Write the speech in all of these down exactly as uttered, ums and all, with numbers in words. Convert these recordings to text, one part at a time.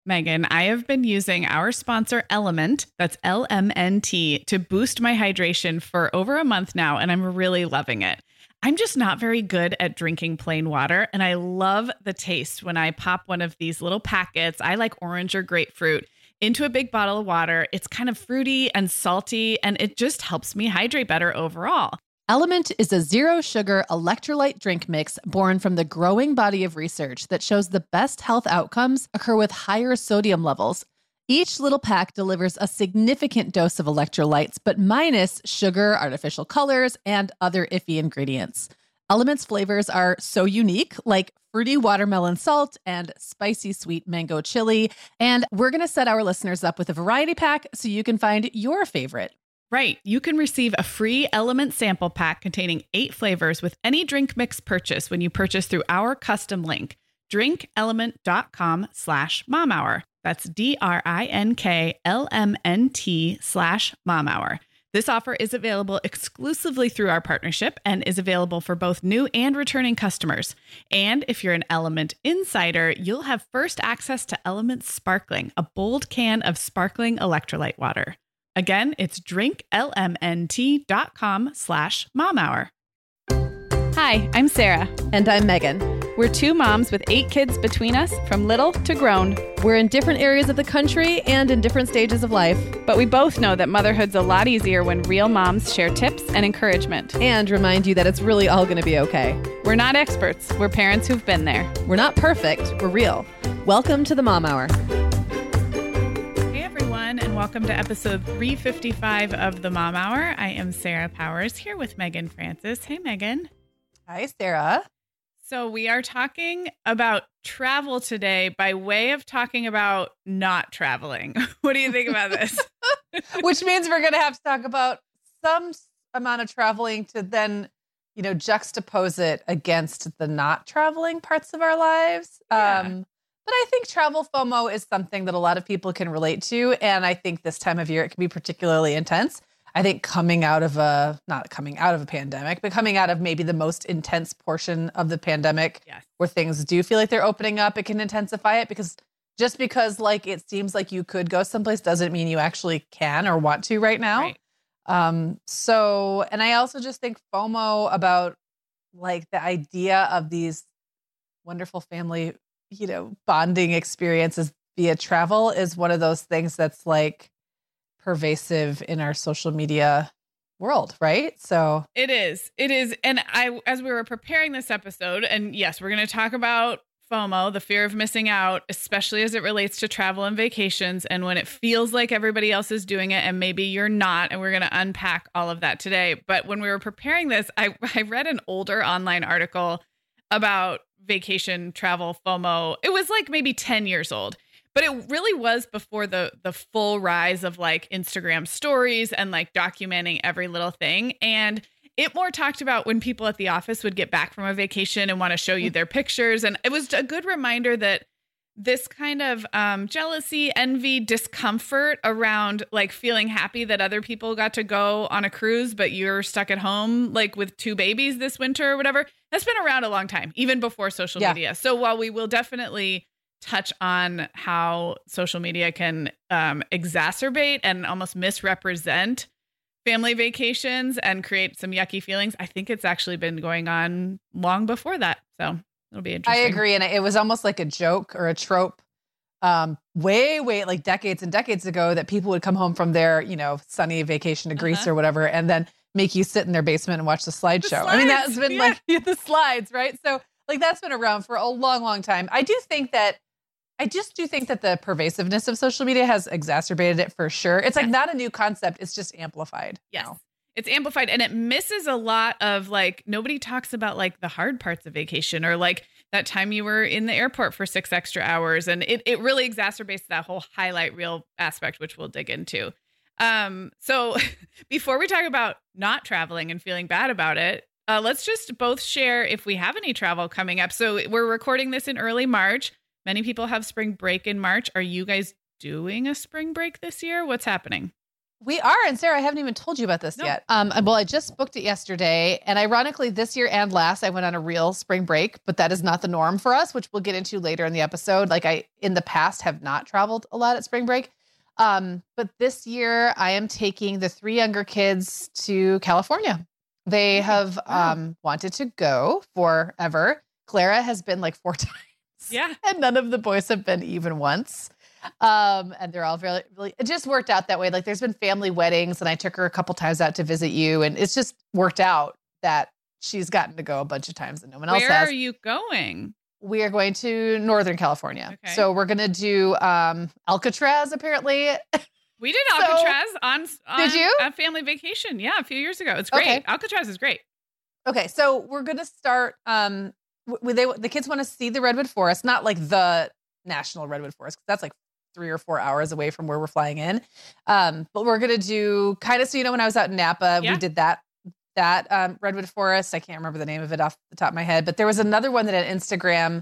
Megan, I have been using our sponsor Element, that's L M N T, to boost my hydration for over a month now, and I'm really loving it. I'm just not very good at drinking plain water, and I love the taste when I pop one of these little packets. I like orange or grapefruit into a big bottle of water. It's kind of fruity and salty, and it just helps me hydrate better overall. Element is a zero-sugar electrolyte drink mix born from the growing body of research that shows the best health outcomes occur with higher sodium levels. Each little pack delivers a significant dose of electrolytes, but minus sugar, artificial colors, and other iffy ingredients. Element's flavors are so unique, like fruity watermelon salt and spicy sweet mango chili. And we're going to set our listeners up with a variety pack so you can find your favorite. Right. You can receive a free Element sample pack containing eight flavors with any drink mix purchase when you purchase through our custom link, drinkelement.com slash mom hour. That's D-R-I-N-K-L-M-N-T slash mom hour. This offer is available exclusively through our partnership and is available for both new and returning customers. And if you're an Element insider, you'll have first access to Element Sparkling, a bold can of sparkling electrolyte water. Again, it's drinklmnt.com slash mom hour. Hi, I'm Sarah. And I'm Megan. We're two moms with eight kids between us, from little to grown. We're in different areas of the country and in different stages of life. But we both know that motherhood's a lot easier when real moms share tips and encouragement. And remind you that it's really all going to be okay. We're not experts. We're parents who've been there. We're not perfect. We're real. Welcome to the Mom Hour. And welcome to episode three fifty-five of the Mom Hour. I am Sarah Powers here with Megan Francis. Hey, Megan. Hi, Sarah. So we are talking about travel today by way of talking about not traveling. What do you think about this? Which means we're going to have to talk about some amount of traveling to then, you know, juxtapose it against the not traveling parts of our lives. Yeah. Um, But I think travel FOMO is something that a lot of people can relate to. And I think this time of year, it can be particularly intense. I think coming out of a, not coming out of a pandemic, but coming out of maybe the most intense portion of the pandemic, yes, where things do feel like they're opening up, it can intensify it, because just because like it seems like you could go someplace doesn't mean you actually can or want to right now. Right. Um, so, and I also just think FOMO about like the idea of these wonderful family, you know, bonding experiences via travel is one of those things that's like pervasive in our social media world, right? So it is. It is. And I, as we were preparing this episode, and yes, we're going to talk about FOMO, the fear of missing out, especially as it relates to travel and vacations, and when it feels like everybody else is doing it and maybe you're not, and we're going to unpack all of that today. But when we were preparing this, I, I read an older online article about vacation travel FOMO. It was like maybe ten years old, but it really was before the the full rise of like Instagram stories and like documenting every little thing. And it more talked about when people at the office would get back from a vacation and want to show you their pictures. And it was a good reminder that this kind of um, jealousy, envy, discomfort around like feeling happy that other people got to go on a cruise, but you're stuck at home like with two babies this winter or whatever. That's been around a long time, even before social yeah. media. So while we will definitely touch on how social media can um, exacerbate and almost misrepresent family vacations and create some yucky feelings, I think it's actually been going on long before that. So it'll be interesting. I agree. And it was almost like a joke or a trope um, way, way like decades and decades ago that people would come home from their, you know, sunny vacation to Greece uh-huh. or whatever, and then make you sit in their basement and watch the slideshow. I mean, that's been yeah. like the slides, right? So like that's been around for a long, long time. I do think that, I just do think that the pervasiveness of social media has exacerbated it for sure. It's like yes. not a new concept. It's just amplified. Yes. Now. It's amplified, and it misses a lot of like, nobody talks about like the hard parts of vacation or like that time you were in the airport for six extra hours. And it, it really exacerbates that whole highlight reel aspect, which we'll dig into. Um, so before we talk about not traveling and feeling bad about it, uh, let's just both share if we have any travel coming up. So we're recording this in early March. Many people have spring break in March. Are you guys doing a spring break this year? What's happening? We are. And Sarah, I haven't even told you about this No. yet. Um, well, I just booked it yesterday. And ironically, this year and last, I went on a real spring break, but that is not the norm for us, which we'll get into later in the episode. Like I, in the past, have not traveled a lot at spring break. Um, but this year I am taking the three younger kids to California. They have Wow. um, wanted to go forever. Clara has been like four times. Yeah. And none of the boys have been even once. Um, and they're all really, really, it just worked out that way. Like there's been family weddings and I took her a couple times out to visit you. And it's just worked out that she's gotten to go a bunch of times and no one else Where has. are you going? We are going to Northern California. Okay. So we're going to do um, Alcatraz, apparently. We did So- Alcatraz on, on Did you? a family vacation. Yeah, a few years ago. It's great. Okay. Alcatraz is great. Okay, so we're going to start. Um, w- they the kids want to see the redwood forest, not like the national redwood forest, 'cause that's like three or four hours away from where we're flying in. Um, but we're going to do kind of so you know when I was out in Napa, Yeah. we did that that um, redwood forest. I can't remember the name of it off the top of my head, but there was another one that an Instagram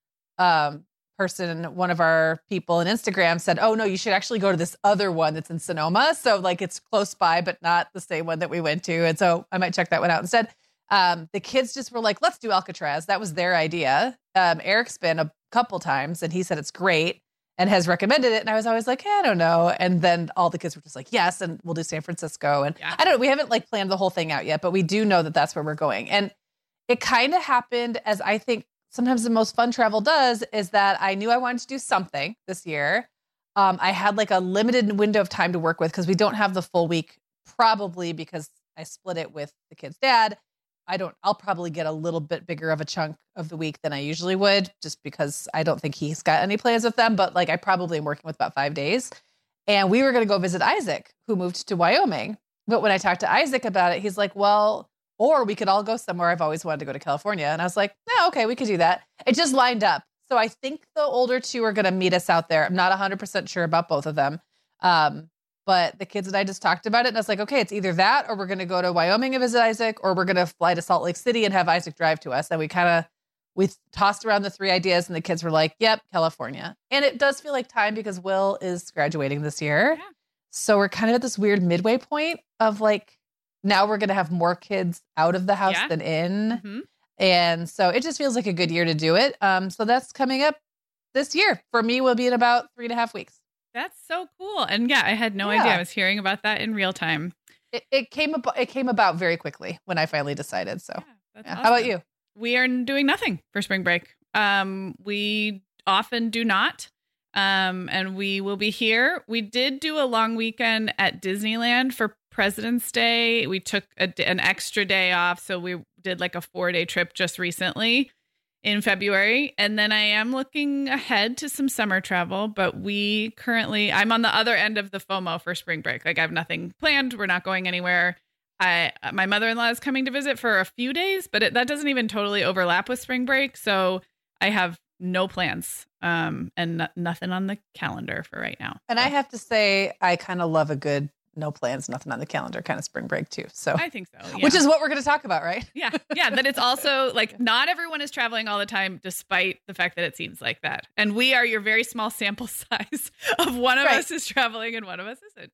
um, person, one of our people in Instagram said, "Oh no, you should actually go to this other one that's in Sonoma." So like it's close by, but not the same one that we went to. And so I might check that one out instead. Um, the kids just were like, let's do Alcatraz. That was their idea. Um, Eric's been a couple times and he said it's great and has recommended it. And I was always like, hey, I don't know. And then all the kids were just like, yes. And we'll do San Francisco. And Yeah. I don't know. We haven't like planned the whole thing out yet, but we do know that that's where we're going. And it kind of happened as I think sometimes the most fun travel does is that I knew I wanted to do something this year. Um, I had like a limited window of time to work with because we don't have the full week, probably because I split it with the kid's dad. I don't, I'll probably get a little bit bigger of a chunk of the week than I usually would, just because I don't think he's got any plans with them. But like, I probably am working with about five days. And we were going to go visit Isaac, who moved to Wyoming. But when I talked to Isaac about it, he's like, well, or we could all go somewhere. I've always wanted to go to California. And I was like, no, okay, we could do that. It just lined up. So I think the older two are going to meet us out there. I'm not one hundred percent sure about both of them. Um, But the kids and I just talked about it. And I was like, okay, it's either that or we're going to go to Wyoming and visit Isaac, or we're going to fly to Salt Lake City and have Isaac drive to us. And we kind of, we tossed around the three ideas and the kids were like, yep, California. And it does feel like time because Will is graduating this year. Yeah. So we're kind of at this weird midway point of like, now we're going to have more kids out of the house Yeah. than in. Mhm. And so it just feels like a good year to do it. Um, so that's coming up this year. For me, will be in about three and a half weeks. That's so cool. And yeah, I had no Yeah. idea. I was hearing about that in real time. It, it came about, it came about very quickly when I finally decided. So Yeah, that's yeah. How about awesome. you? We are doing nothing for spring break. Um, we often do not. Um, and we will be here. We did do a long weekend at Disneyland for President's Day. We took a, an extra day off. So we did like a four day trip just recently in February. And then I am looking ahead to some summer travel, but we currently, I'm on the other end of the FOMO for spring break. Like I have nothing planned. We're not going anywhere. I, my mother-in-law is coming to visit for a few days, but it, that doesn't even totally overlap with spring break. So I have no plans um, and no, nothing on the calendar for right now. And I have to say, I kind of love a good no plans, nothing on the calendar kind of spring break too. So, I think so. Yeah. which is what we're going to talk about, right? yeah. Yeah. That it's also like not everyone is traveling all the time, despite the fact that it seems like that. And we are your very small sample size of one of Right. us is traveling and one of us isn't.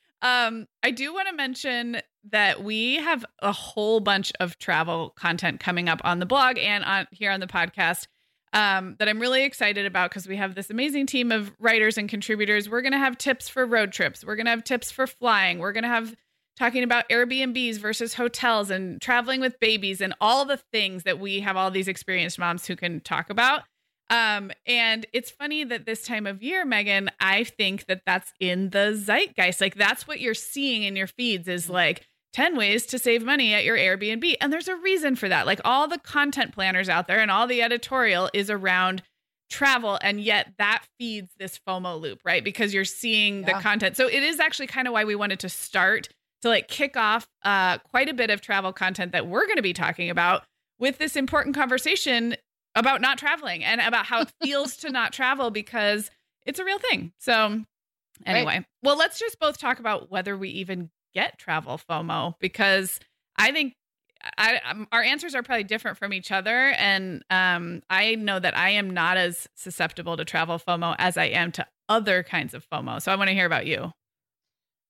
Um, I do want to mention that we have a whole bunch of travel content coming up on the blog and on here on the podcast um, that I'm really excited about because we have this amazing team of writers and contributors. We're going to have tips for road trips. We're going to have tips for flying. We're going to have talking about Airbnbs versus hotels and traveling with babies and all the things that we have all these experienced moms who can talk about. Um, and it's funny that this time of year, Megan, I think that that's in the zeitgeist. Like that's what you're seeing in your feeds is like ten ways to save money at your Airbnb. And there's a reason for that. Like all the content planners out there and all the editorial is around travel. And yet that feeds this FOMO loop, right? Because you're seeing Yeah. the content. So it is actually kind of why we wanted to start to like kick off uh, quite a bit of travel content that we're going to be talking about with this important conversation about not traveling and about how it feels to not travel because it's a real thing. So anyway, Right. well, let's just both talk about whether we even get travel FOMO because I think I, um, our answers are probably different from each other. And um, I know that I am not as susceptible to travel FOMO as I am to other kinds of FOMO. So I want to hear about you.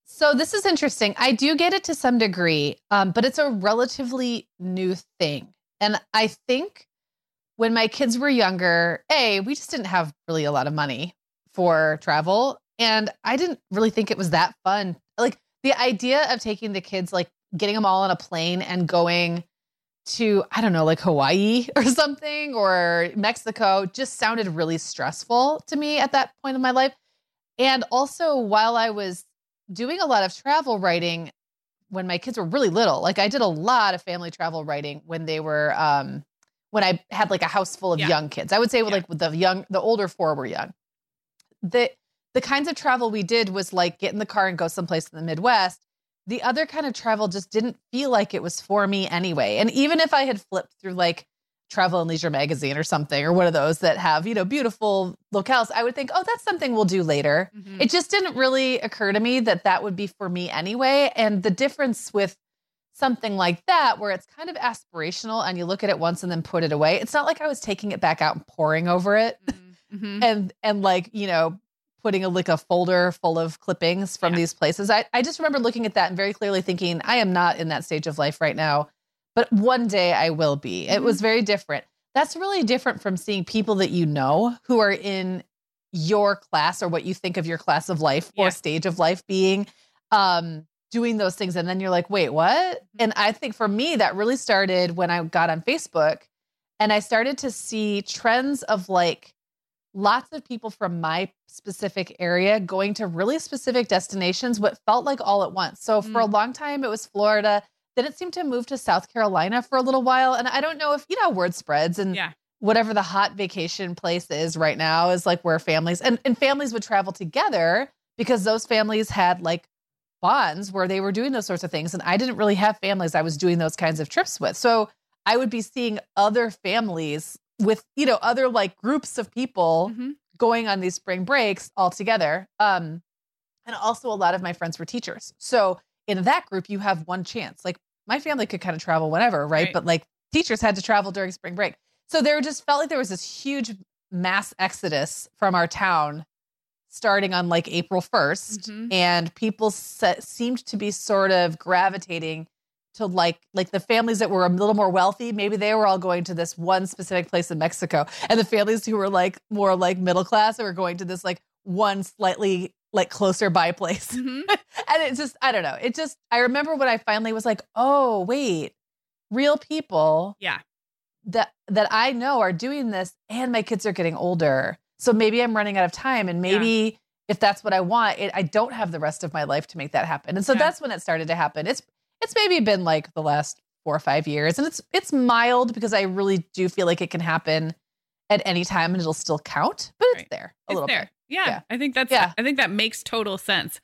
So this is interesting. I do get it to some degree, um, but it's a relatively new thing. And I think when my kids were younger, A, we just didn't have really a lot of money for travel. And I didn't really think it was that fun. Like the idea of taking the kids, like getting them all on a plane and going to, I don't know, like Hawaii or something or Mexico just sounded really stressful to me at that point in my life. And also while I was doing a lot of travel writing when my kids were really little, like I did a lot of family travel writing when they were, um, when I had like a house full of yeah. young kids. I would say yeah. like the young, the older four were young. The, the kinds of travel we did was like get in the car and go someplace in the Midwest. The other kind of travel just didn't feel like it was for me anyway. And even if I had flipped through like Travel and Leisure magazine or something, or one of those that have, you know, beautiful locales, I would think, oh, that's something we'll do later. Mm-hmm. It just didn't really occur to me that that would be for me anyway. And the difference with something like that, where it's kind of aspirational and you look at it once and then put it away. It's not like I was taking it back out and poring over it mm-hmm. and, and like, you know, putting a like a folder full of clippings from yeah. these places. I, I just remember looking at that and very clearly thinking, I am not in that stage of life right now, but one day I will be. Mm-hmm. It was very different. That's really different from seeing people that you know who are in your class or what you think of your class of life yeah. or stage of life being, um, doing those things. And then you're like, wait, what? And I think for me, that really started when I got on Facebook and I started to see trends of like lots of people from my specific area going to really specific destinations, what felt like all at once. So for mm. a long time, it was Florida. Then it seemed to move to South Carolina for a little while. And I don't know if, you know, word spreads and yeah. whatever the hot vacation place is right now is like where families and, and families would travel together because those families had like bonds where they were doing those sorts of things. And I didn't really have families I was doing those kinds of trips with. So I would be seeing other families with, you know, other like groups of people mm-hmm. going on these spring breaks all together. Um, and also a lot of my friends were teachers. So in that group, you have one chance. Like my family could kind of travel whenever, right? right? But like teachers had to travel during spring break. So there just felt like there was this huge mass exodus from our town starting on like April first. Mm-hmm. And people se- seemed to be sort of gravitating to like, like the families that were a little more wealthy, maybe they were all going to this one specific place in Mexico. And the families who were like more like middle class were going to this like one slightly like closer by place. Mm-hmm. And it just, I don't know. It just, I remember when I finally was like, oh, wait, real people yeah, that, that I know are doing this and my kids are getting older. So maybe I'm running out of time and maybe yeah. if that's what I want, it, I don't have the rest of my life to make that happen. And so yeah. that's when it started to happen. It's, it's maybe been like the last four or five years and it's, it's mild because I really do feel like it can happen at any time and it'll still count, but it's right. there a it's little there. bit. Yeah, yeah. I think that's, yeah. I think that makes total sense.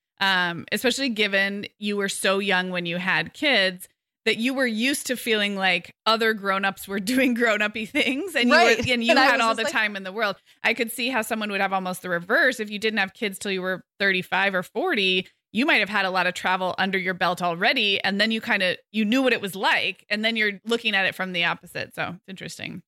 Um, especially given you were so young when you had kids that you were used to feeling like other grownups were doing grown-up-y things and right. you, were, and you and had all the like, time in the world. I could see how someone would have almost the reverse. If you didn't have kids till you were thirty-five or forty, you might have had a lot of travel under your belt already. And then you kind of, you knew what it was like. And then you're looking at it from the opposite. So it's interesting.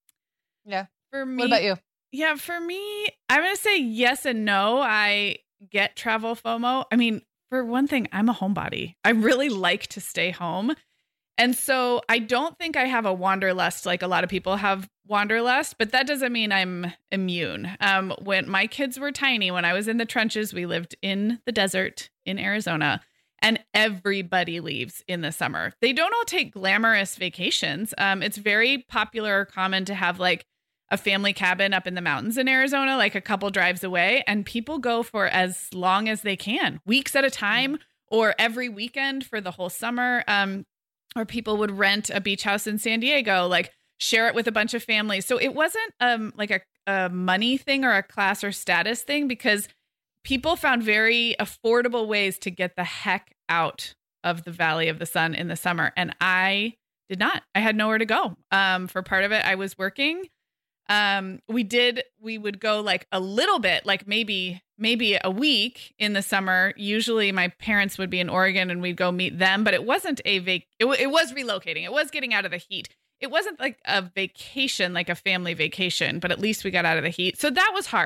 Yeah. For me, what about you? Yeah, for me, I'm going to say yes and no. I get travel FOMO. I mean, for one thing, I'm a homebody. I really like to stay home. And so I don't think I have a wanderlust like a lot of people have wanderlust, but that doesn't mean I'm immune. Um, when my kids were tiny, when I was in the trenches, we lived in the desert in Arizona, and everybody leaves in the summer. They don't all take glamorous vacations. Um, it's very popular or common to have like a family cabin up in the mountains in Arizona, like a couple drives away, and people go for as long as they can, weeks at a time, or every weekend for the whole summer. Um, or people would rent a beach house in San Diego, like share it with a bunch of families. So it wasn't um, like a, a money thing or a class or status thing, because people found very affordable ways to get the heck out of the Valley of the Sun in the summer. And I did not. I had nowhere to go. Um, for part of it, I was working. Um, we did, we would go like a little bit, like maybe, maybe a week in the summer. Usually my parents would be in Oregon and we'd go meet them, but it wasn't a vac, it, w- it was relocating. It was getting out of the heat. It wasn't like a vacation, like a family vacation, but at least we got out of the heat. So that was hard.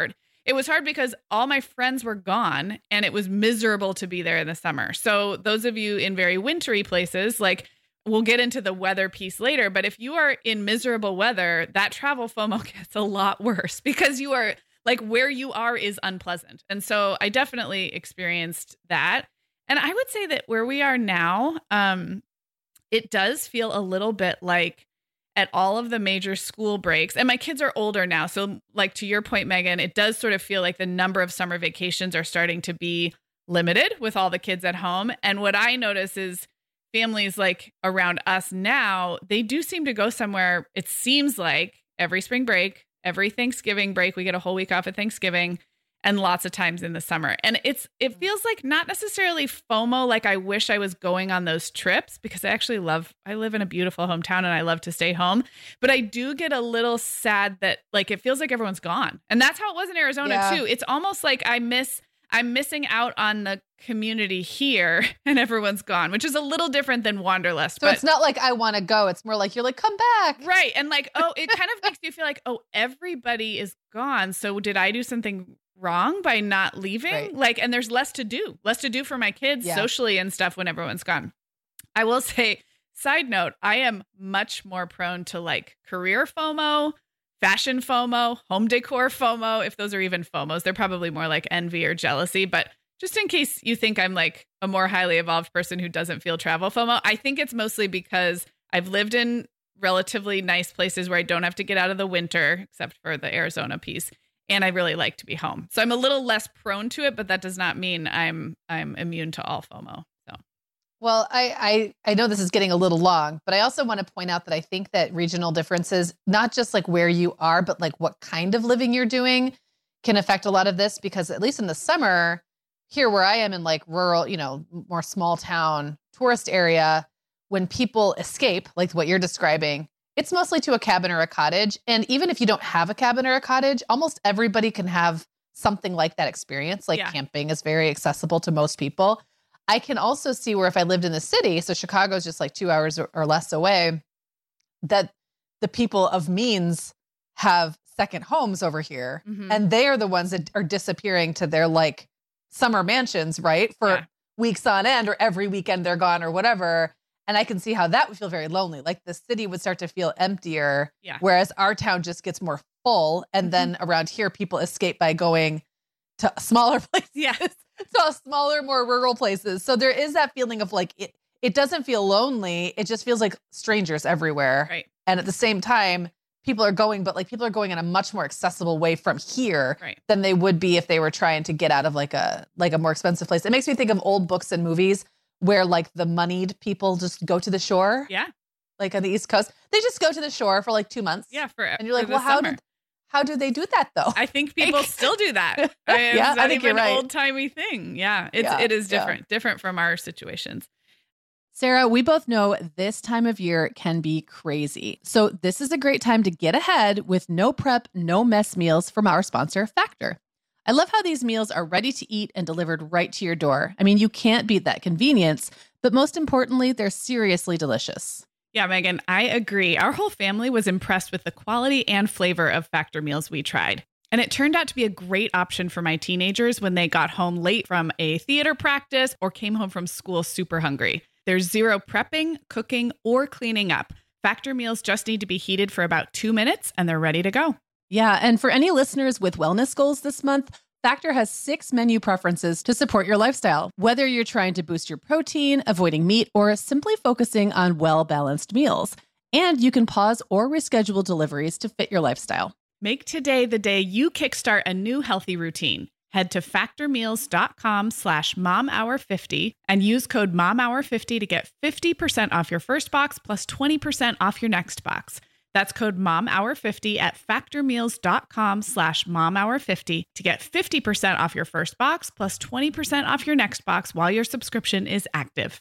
it was hard because all my friends were gone and it was miserable to be there in the summer. So those of you in very wintry places, like we'll get into the weather piece later, but if you are in miserable weather, that travel FOMO gets a lot worse because you are like where you are is unpleasant. And so I definitely experienced that. And I would say that where we are now, um, it does feel a little bit like at all of the major school breaks, and my kids are older now. So like to your point, Megan, it does sort of feel like the number of summer vacations are starting to be limited with all the kids at home. And what I notice is families like around us now, they do seem to go somewhere. It seems like every spring break, every Thanksgiving break, we get a whole week off at Thanksgiving, and lots of times in the summer. And it's it feels like not necessarily FOMO, like I wish I was going on those trips, because I actually love, I live in a beautiful hometown and I love to stay home. But I do get a little sad that like it feels like everyone's gone. And that's how it was in Arizona Yeah. too. It's almost like I miss, I'm missing out on the community here and everyone's gone, which is a little different than Wanderlust. So but it's not like I want to go. It's more like you're like, come back. right. And like, oh, it kind of makes you feel like, oh, everybody is gone. So did I do something wrong by not leaving? Right. Like, and there's less to do, less to do for my kids Yeah. socially and stuff when everyone's gone. I will say, side note, I am much more prone to like career FOMO, fashion FOMO, home decor FOMO. If those are even FOMOs, they're probably more like envy or jealousy. But just in case you think I'm like a more highly evolved person who doesn't feel travel FOMO, I think it's mostly because I've lived in relatively nice places where I don't have to get out of the winter, except for the Arizona piece. And I really like to be home. So I'm a little less prone to it, but that does not mean I'm I'm immune to all FOMO. So Well, I, I I know this is getting a little long, but I also want to point out that I think that regional differences, not just like where you are, but like what kind of living you're doing can affect a lot of this, because at least in the summer, here where I am in like rural, you know, more small town tourist area, when people escape, like what you're describing, it's mostly to a cabin or a cottage. And even if you don't have a cabin or a cottage, almost everybody can have something like that experience. Like Yeah. camping is very accessible to most people. I can also see where if I lived in the city, so Chicago is just like two hours or, or less away, that the people of means have second homes over here. Mhm. And they are the ones that are disappearing to their like summer mansions, right? For Yeah. weeks on end, or every weekend they're gone or whatever. And I can see how that would feel very lonely. Like the city would start to feel emptier, Yeah. whereas our town just gets more full. And Mhm. then around here, people escape by going to smaller places, yeah. to smaller, more rural places. So there is that feeling of like, it, it doesn't feel lonely. It just feels like strangers everywhere. Right. And at the same time, people are going, but like people are going in a much more accessible way from here Right. than they would be if they were trying to get out of like a, like a more expensive place. It makes me think of old books and movies where like the moneyed people just go to the shore, Yeah. like on the East Coast. They just go to the shore for like two months. Yeah. For And you're like, for well, the how summer. did, how do they do that though? I think people still do that. I, it's Yeah, I not think even you're right. an old timey thing. Yeah. It's Yeah, it is yeah. different, different from our situations. Sarah, we both know this time of year can be crazy. So this is a great time to get ahead with no prep, no mess meals from our sponsor, Factor. I love how these meals are ready to eat and delivered right to your door. I mean, you can't beat that convenience, but most importantly, they're seriously delicious. Yeah, Megan, I agree. Our whole family was impressed with the quality and flavor of Factor meals we tried. And it turned out to be a great option for my teenagers when they got home late from a theater practice or came home from school super hungry. There's zero prepping, cooking, or cleaning up. Factor meals just need to be heated for about two minutes and they're ready to go. Yeah, and for any listeners with wellness goals this month, Factor has six menu preferences to support your lifestyle, whether you're trying to boost your protein, avoiding meat, or simply focusing on well-balanced meals. And you can pause or reschedule deliveries to fit your lifestyle. Make today the day you kickstart a new healthy routine. Head to factormeals.com slash momhour50 and use code momhour fifty to get fifty percent off your first box plus twenty percent off your next box. That's code momhour fifty at factormeals.com slash momhour50 to get fifty percent off your first box plus twenty percent off your next box while your subscription is active.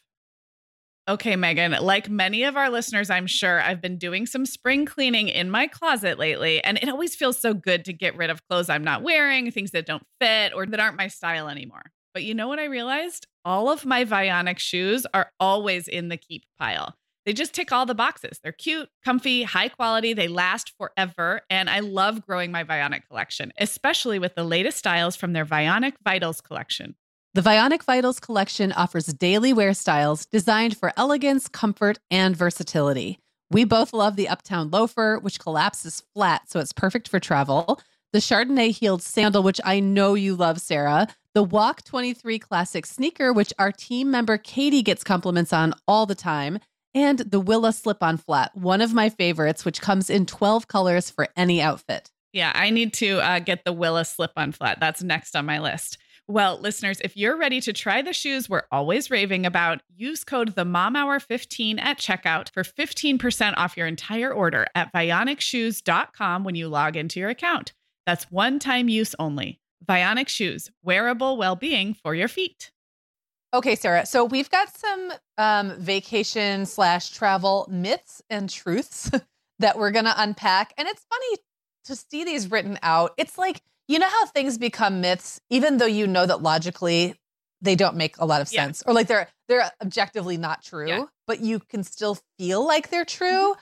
Okay, Megan, like many of our listeners, I'm sure I've been doing some spring cleaning in my closet lately, and it always feels so good to get rid of clothes I'm not wearing, things that don't fit or that aren't my style anymore. But you know what I realized? All of my Vionic shoes are always in the keep pile. They just tick all the boxes. They're cute, comfy, high quality. They last forever. And I love growing my Vionic collection, especially with the latest styles from their Vionic Vitals collection. The Vionic Vitals collection offers daily wear styles designed for elegance, comfort, and versatility. We both love the Uptown loafer, which collapses flat, so it's perfect for travel. The Chardonnay heeled sandal, which I know you love, Sarah. The Walk twenty-three classic sneaker, which our team member Katie gets compliments on all the time. And the Willa slip-on flat, one of my favorites, which comes in twelve colors for any outfit. Yeah, I need to uh, get the Willa slip-on flat. That's next on my list. Well, listeners, if you're ready to try the shoes we're always raving about, use code the mom hour fifteen at checkout for fifteen percent off your entire order at vionic shoes dot com when you log into your account. That's one-time use only. Vionic Shoes, wearable well-being for your feet. Okay, Sarah. So we've got some um, vacation slash travel myths and truths that we're going to unpack. And it's funny to see these written out. It's like, you know how things become myths, even though you know that logically they don't make a lot of sense, yeah. or like they're they're objectively not true, yeah. but you can still feel like they're true. Mm-hmm.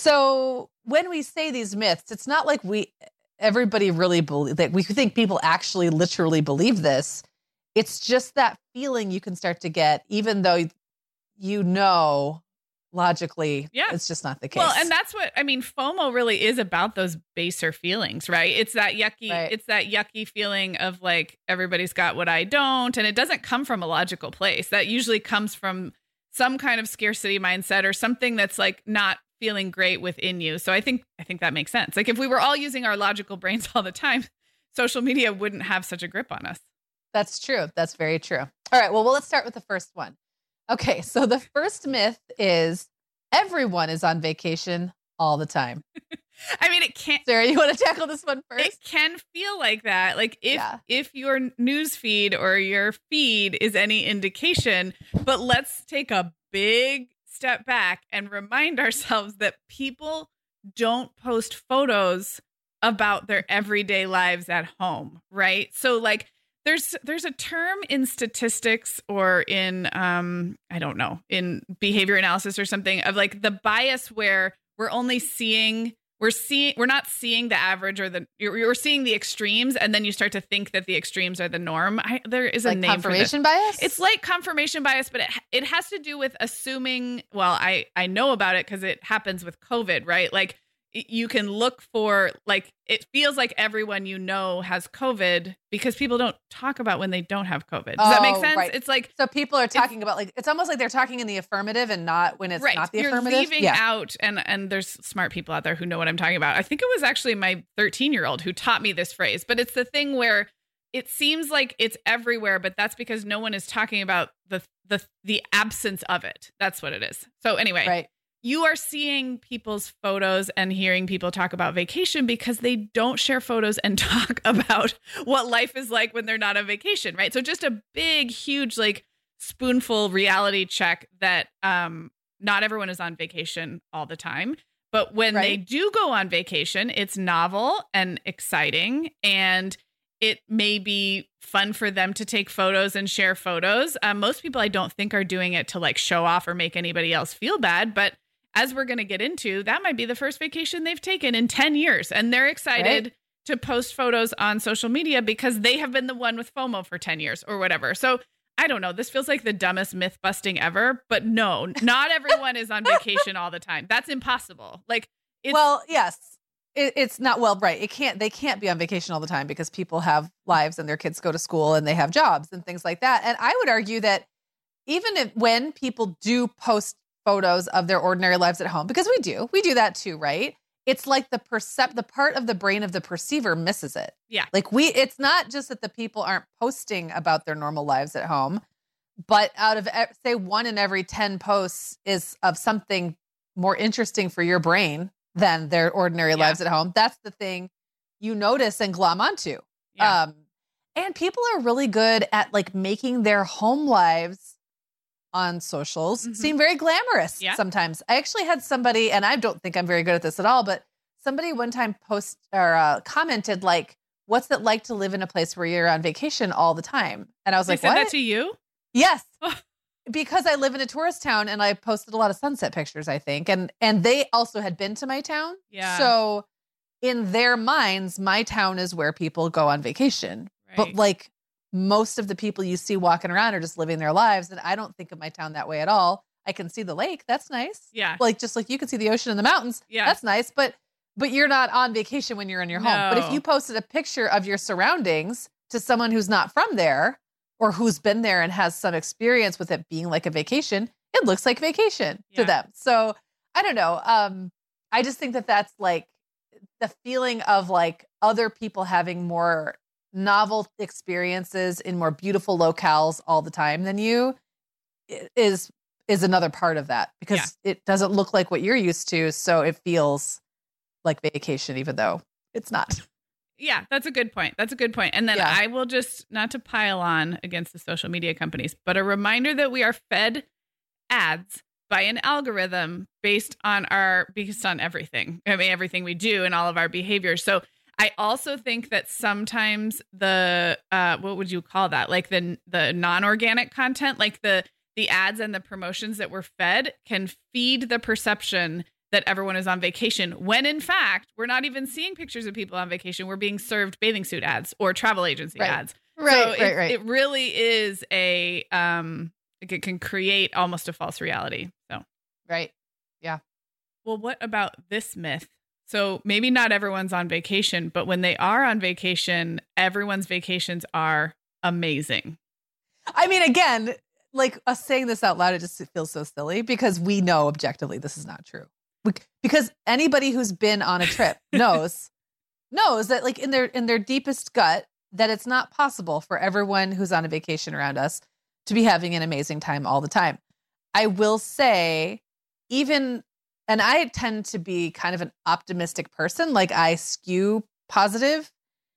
So when we say these myths, it's not like we everybody really believe that we think people actually literally believe this. It's just that feeling you can start to get, even though you know logically, yeah. it's just not the case. Well, and that's what, I mean, FOMO really is about those baser feelings, right? It's that yucky, right. it's that yucky feeling of like, everybody's got what I don't. And it doesn't come from a logical place. That usually comes from some kind of scarcity mindset or something that's like not feeling great within you. So I think, I think that makes sense. Like if we were all using our logical brains all the time, social media wouldn't have such a grip on us. That's true. That's very true. All right. Well, well, let's start with the first one. Okay. So the first myth is everyone is on vacation all the time. I mean, it can't. Sarah, you want to tackle this one first? It can feel like that. Like if, yeah. if your news feed or your feed is any indication, but let's take a big step back and remind ourselves that people don't post photos about their everyday lives at home. Right. So like, There's there's a term in statistics or in, um, I don't know, in behavior analysis or something of like the bias where we're only seeing, we're seeing, we're not seeing the average or the, you're, you're seeing the extremes. And then you start to think that the extremes are the norm. I, there is a like name for this. Confirmation bias? It's like confirmation bias, but it, it has to do with assuming, well, I, I know about it because it happens with COVID, right? Like, you can look for, like, it feels like everyone you know has COVID because people don't talk about when they don't have COVID. Does oh, that make sense? Right. It's like, so people are talking about like, it's almost like they're talking in the affirmative and not when it's right. not the You're affirmative. Leaving yeah. out, and, and there's smart people out there who know what I'm talking about. I think it was actually my thirteen year old who taught me this phrase, but it's the thing where it seems like it's everywhere, but that's because no one is talking about the, the, the absence of it. That's what it is. So anyway, right. You are seeing people's photos and hearing people talk about vacation because they don't share photos and talk about what life is like when they're not on vacation, right? So just a big, huge, like spoonful reality check that um, not everyone is on vacation all the time. But when right. they do go on vacation, it's novel and exciting, and it may be fun for them to take photos and share photos. Um, most people I don't think are doing it to like show off or make anybody else feel bad, but as we're going to get into, that might be the first vacation they've taken in ten years. And they're excited right. to post photos on social media because they have been the one with FOMO for ten years or whatever. So I don't know. This feels like the dumbest myth busting ever. But no, not everyone is on vacation all the time. That's impossible. Like, it's, well, yes, it, it's not. Well, right. It can't. They can't be on vacation all the time because people have lives and their kids go to school and they have jobs and things like that. And I would argue that even if when people do post photos of their ordinary lives at home, because we do, we do that too, right? It's like the percept, the part of the brain of the perceiver misses it. Yeah. Like we, it's not just that the people aren't posting about their normal lives at home, but out of say one in every ten posts is of something more interesting for your brain than their ordinary yeah. lives at home. That's the thing you notice and glom onto. Yeah. Um, and people are really good at like making their home lives on socials mm-hmm. seem very glamorous yeah. sometimes. I actually had somebody, and I don't think I'm very good at this at all, but somebody one time post or uh, commented like, what's it like to live in a place where you're on vacation all the time? And I was they like, said what? That to you? Yes. because I live in a tourist town and I posted a lot of sunset pictures, I think. And and they also had been to my town. Yeah. So in their minds, my town is where people go on vacation. Right. But like most of the people you see walking around are just living their lives. And I don't think of my town that way at all. I can see the lake. That's nice. Yeah. Like just like you can see the ocean and the mountains. Yeah. That's nice. But but you're not on vacation when you're in your home. But if No. you posted a picture of your surroundings to someone who's not from there or who's been there and has some experience with it being like a vacation, it looks like vacation Yeah. to them. So I don't know. Um, I just think that that's like the feeling of like other people having more novel experiences in more beautiful locales all the time than you i- is is another part of that because it doesn't look like what you're used to. So it feels like vacation, even though it's not. Yeah, that's a good point. That's a good point. And then Yeah. I will just, not to pile on against the social media companies, but a reminder that we are fed ads by an algorithm based on our, based on everything. I mean, everything we do and all of our behaviors. So I also think that sometimes the, uh, what would you call that? Like the, the non-organic content, like the, the ads and the promotions that we're fed can feed the perception that everyone is on vacation when in fact, we're not even seeing pictures of people on vacation. We're being served bathing suit ads or travel agency Right. ads. Right, so right, it, right. it really is a, um, it can create almost a false reality. So, Right. well, what about this myth? So maybe not everyone's on vacation, but when they are on vacation, everyone's vacations are amazing. I mean, again, like us saying this out loud, it just feels so silly because we know objectively this is not true. We, because anybody who's been on a trip knows knows that like in their in their deepest gut that it's not possible for everyone who's on a vacation around us to be having an amazing time all the time. I will say, even, and I tend to be kind of an optimistic person, like I skew positive.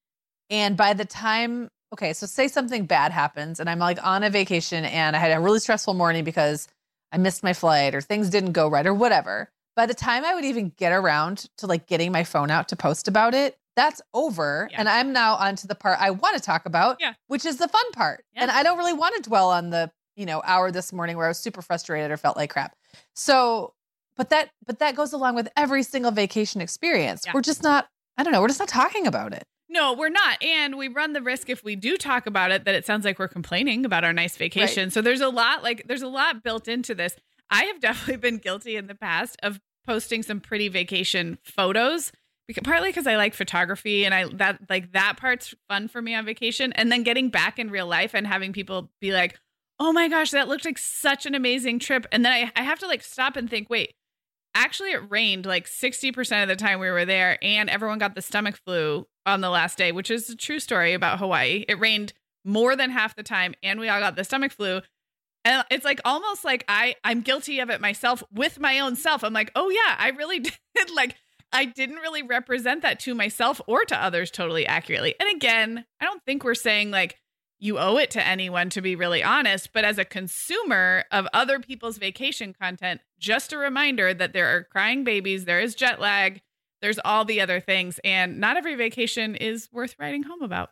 And by the time, okay, so say something bad happens and I'm like on a vacation and I had a really stressful morning because I missed my flight or things didn't go right or whatever. By the time I would even get around to like getting my phone out to post about it, that's over. Yeah. And I'm now on to the part I want to talk about, Yeah. which is the fun part. Yeah. And I don't really want to dwell on the, you know, hour this morning where I was super frustrated or felt like crap. So, but that, but that goes along with every single vacation experience. Yeah. We're just not, I don't know, we're just not talking about it. No, we're not. And we run the risk if we do talk about it that it sounds like we're complaining about our nice vacation. So there's a lot like there's a lot built into this. I have definitely been guilty in the past of posting some pretty vacation photos, because, partly because I like photography and I that like that part's fun for me on vacation. And then getting back in real life and having people be like, oh my gosh, that looked like such an amazing trip. And then I, I have to like stop and think, wait, actually it rained like sixty percent of the time we were there and everyone got the stomach flu on the last day, which is a true story about Hawaii. It rained more than half the time and we all got the stomach flu. And it's like almost like I, I'm guilty of it myself with my own self. I'm like, oh yeah, I really did. Like, I didn't really represent that to myself or to others totally accurately. And again, I don't think we're saying like you owe it to anyone to be really honest, but as a consumer of other people's vacation content, just a reminder that there are crying babies, there is jet lag, there's all the other things, and not every vacation is worth writing home about.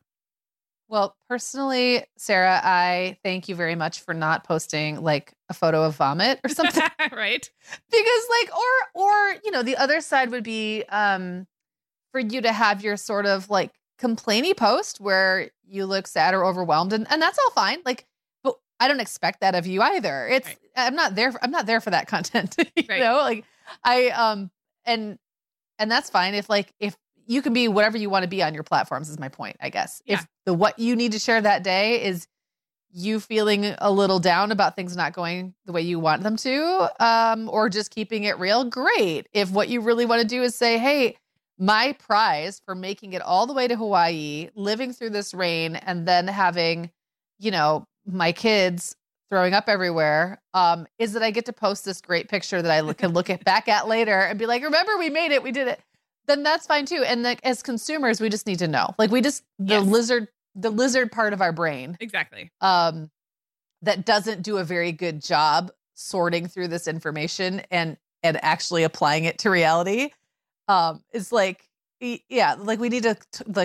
Well, personally, Sarah, I thank you very much for not posting like a photo of vomit or something. Right? Because like, or, or, you know, the other side would be um, for you to have your sort of like complainy post where you look sad or overwhelmed, and, and that's all fine. Like, but I don't expect that of you either. It's, Right. I'm not there. For, I'm not there for that content, you Right. know, like I, um, and, and that's fine. If like, if you can be whatever you want to be on your platforms is my point, I guess. Yeah. If the, what you need to share that day is you feeling a little down about things not going the way you want them to, um, or just keeping it real, great. If what you really want to do is say, hey, my prize for making it all the way to Hawaii, living through this rain, and then having, you know, my kids throwing up everywhere, um, is that I get to post this great picture that I look- can look at back at later and be like, remember, we made it, we did it. Then that's fine too. And like as consumers, we just need to know, like we just, the Yes. lizard, the lizard part of our brain, Exactly. um, that doesn't do a very good job sorting through this information and, and actually applying it to reality. Um, is like, y- yeah, like we need to t- like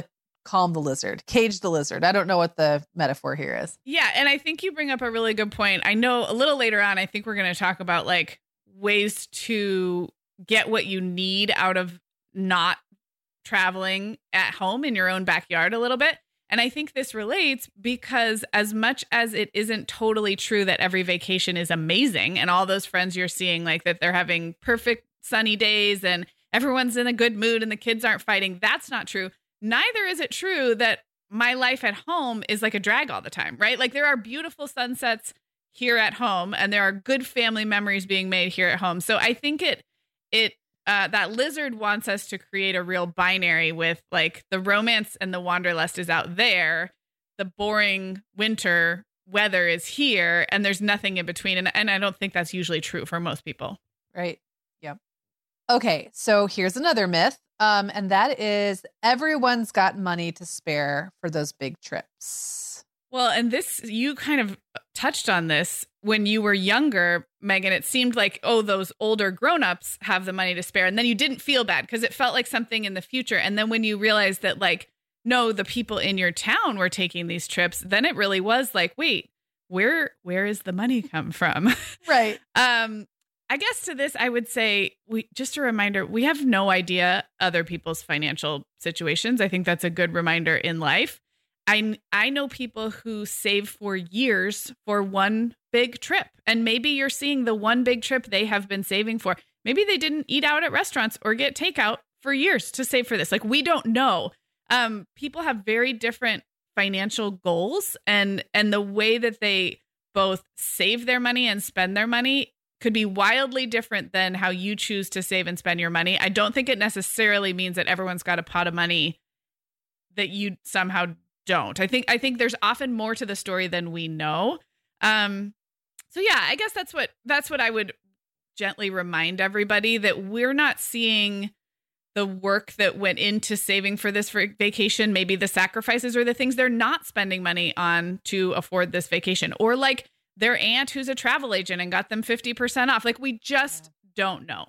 calm the lizard, cage the lizard. I don't know what the metaphor here is. Yeah. And I think you bring up a really good point. I know a little later on, I think we're going to talk about like ways to get what you need out of not traveling at home in your own backyard a little bit. And I think this relates because as much as it isn't totally true that every vacation is amazing and all those friends you're seeing, like that they're having perfect sunny days and everyone's in a good mood and the kids aren't fighting, that's not true. Neither is it true that my life at home is like a drag all the time, right? Like there are beautiful sunsets here at home and there are good family memories being made here at home. So I think it, it, uh, that lizard wants us to create a real binary with like the romance and the wanderlust is out there. The boring winter weather is here and there's nothing in between. And, and I don't think that's usually true for most people. Right. Yep. Okay. So here's another myth. Um, and that is everyone's got money to spare for those big trips. Well, and this, you kind of touched on this when you were younger, Megan. It seemed like, oh, those older grownups have the money to spare. And then you didn't feel bad because it felt like something in the future. And then when you realized that, like, no, the people in your town were taking these trips, then it really was like, wait, where, where is the money come from? Right. um, I guess to this, I would say we just a reminder, we have no idea other people's financial situations. I think that's a good reminder in life. I, I know people who save for years for one big trip, and maybe you're seeing the one big trip they have been saving for. Maybe they didn't eat out at restaurants or get takeout for years to save for this. Like, we don't know. Um, people have very different financial goals, and and the way that they both save their money and spend their money could be wildly different than how you choose to save and spend your money. I don't think it necessarily means that everyone's got a pot of money that you somehow don't. I think I think there's often more to the story than we know. Um, so yeah, I guess that's what that's what I would gently remind everybody, that we're not seeing the work that went into saving for this for vacation, maybe the sacrifices or the things they're not spending money on to afford this vacation, or like their aunt who's a travel agent and got them fifty percent off. Like, we just don't know.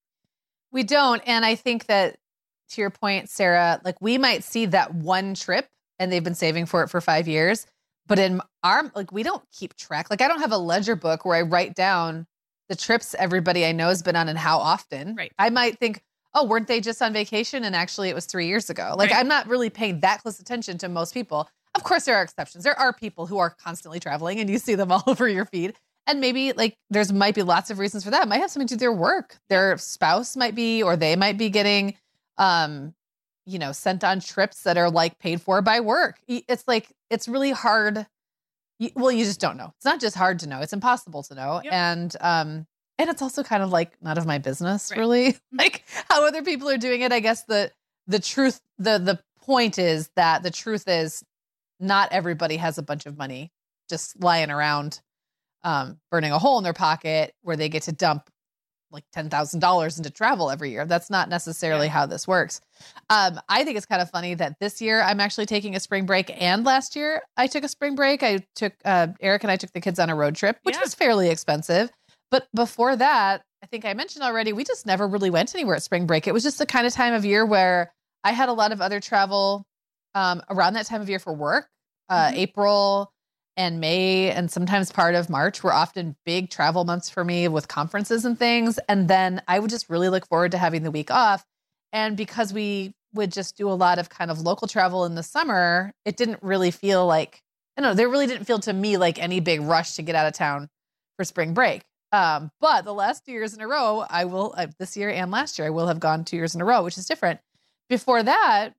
We don't. And I think that, to your point, Sarah, like we might see that one trip and they've been saving for it for five years. But in our, like, we don't keep track. Like, I don't have a ledger book where I write down the trips everybody I know has been on and how often. Right. I might think, oh, weren't they just on vacation? And actually it was three years ago. Like, right. I'm not really paying that close attention to most people. Of course, there are exceptions. There are people who are constantly traveling and you see them all over your feed. And maybe like there's might be lots of reasons for that. It might have something to do with their work. Their spouse might be, or they might be getting, um, you know, sent on trips that are like paid for by work. It's like, it's really hard. You, well, you just don't know. It's not just hard to know. It's impossible to know. Yep. And, um, and it's also kind of like none of my business, right. really. Like how other people are doing it. I guess the, the truth, the, the point is that the truth is not everybody has a bunch of money just lying around, um, burning a hole in their pocket where they get to dump like ten thousand dollars into travel every year. That's not necessarily yeah. how this works. Um, I think it's kind of funny that this year I'm actually taking a spring break, and last year I took a spring break. I took, uh, Eric and I took the kids on a road trip, which yeah. was fairly expensive. But before that, I think I mentioned already, we just never really went anywhere at spring break. It was just the kind of time of year where I had a lot of other travel, um, around that time of year for work. Uh, mm-hmm. April and May and sometimes part of March were often big travel months for me with conferences and things. And then I would just really look forward to having the week off. And because we would just do a lot of kind of local travel in the summer, it didn't really feel like, I don't know, there really didn't feel to me like any big rush to get out of town for spring break. Um, but the last two years in a row, I will, uh, this year and last year, I will have gone two years in a row, which is different. Before that,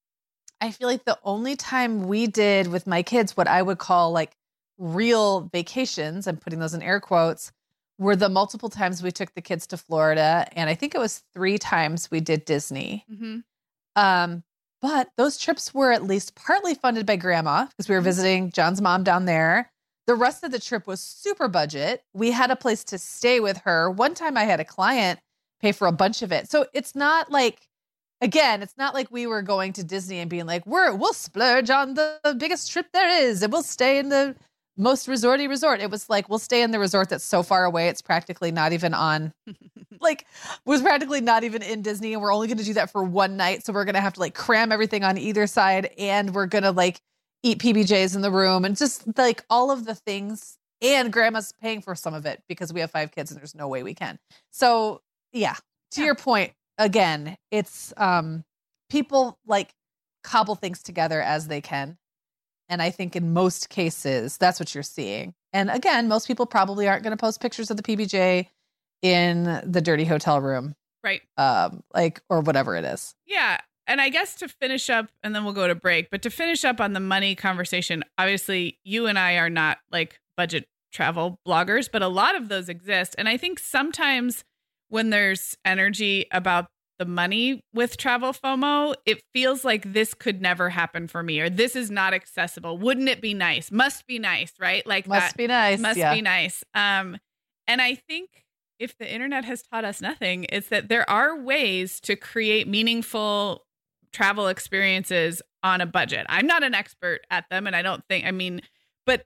I feel like the only time we did with my kids what I would call like real vacations, I'm putting those in air quotes, were the multiple times we took the kids to Florida. And I think it was three times we did Disney. Mm-hmm. Um, but those trips were at least partly funded by grandma because we were visiting John's mom down there. The rest of the trip was super budget. We had a place to stay with her. One time I had a client pay for a bunch of it. So it's not like, Again, it's not like we were going to Disney and being like, we're, we'll splurge on the, the biggest trip there is and we'll stay in the most resorty resort. It was like, we'll stay in the resort that's so far away. It's practically not even on, like, was practically not even in Disney. And we're only going to do that for one night. So we're going to have to like cram everything on either side. And we're going to like eat P B Js in the room and just like all of the things. And grandma's paying for some of it because we have five kids and there's no way we can. So yeah, to yeah. your point, again, it's um, people like cobble things together as they can. And I think in most cases, that's what you're seeing. And again, most people probably aren't going to post pictures of the P B J in the dirty hotel room. Right. Um, like, or whatever it is. Yeah. And I guess to finish up, and then we'll go to break, but to finish up on the money conversation, obviously you and I are not like budget travel bloggers, but a lot of those exist. And I think sometimes when there's energy about the money with travel FOMO, it feels like this could never happen for me, or this is not accessible. Wouldn't it be nice? Must be nice, right? Like must that, be nice. Must yeah. be nice. Um, and I think if the internet has taught us nothing, it's that there are ways to create meaningful travel experiences on a budget. I'm not an expert at them, and I don't think, I mean, but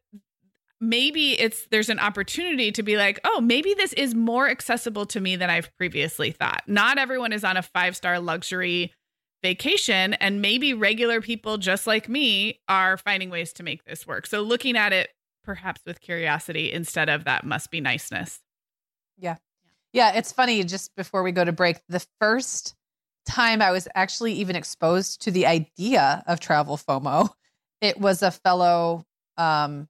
maybe it's, there's an opportunity to be like, oh, maybe this is more accessible to me than I've previously thought. Not everyone is on a five-star luxury vacation, and maybe regular people just like me are finding ways to make this work. So looking at it perhaps with curiosity instead of that must be niceness. Yeah. Yeah. It's funny, just before we go to break, the first time I was actually even exposed to the idea of travel FOMO, it was a fellow um,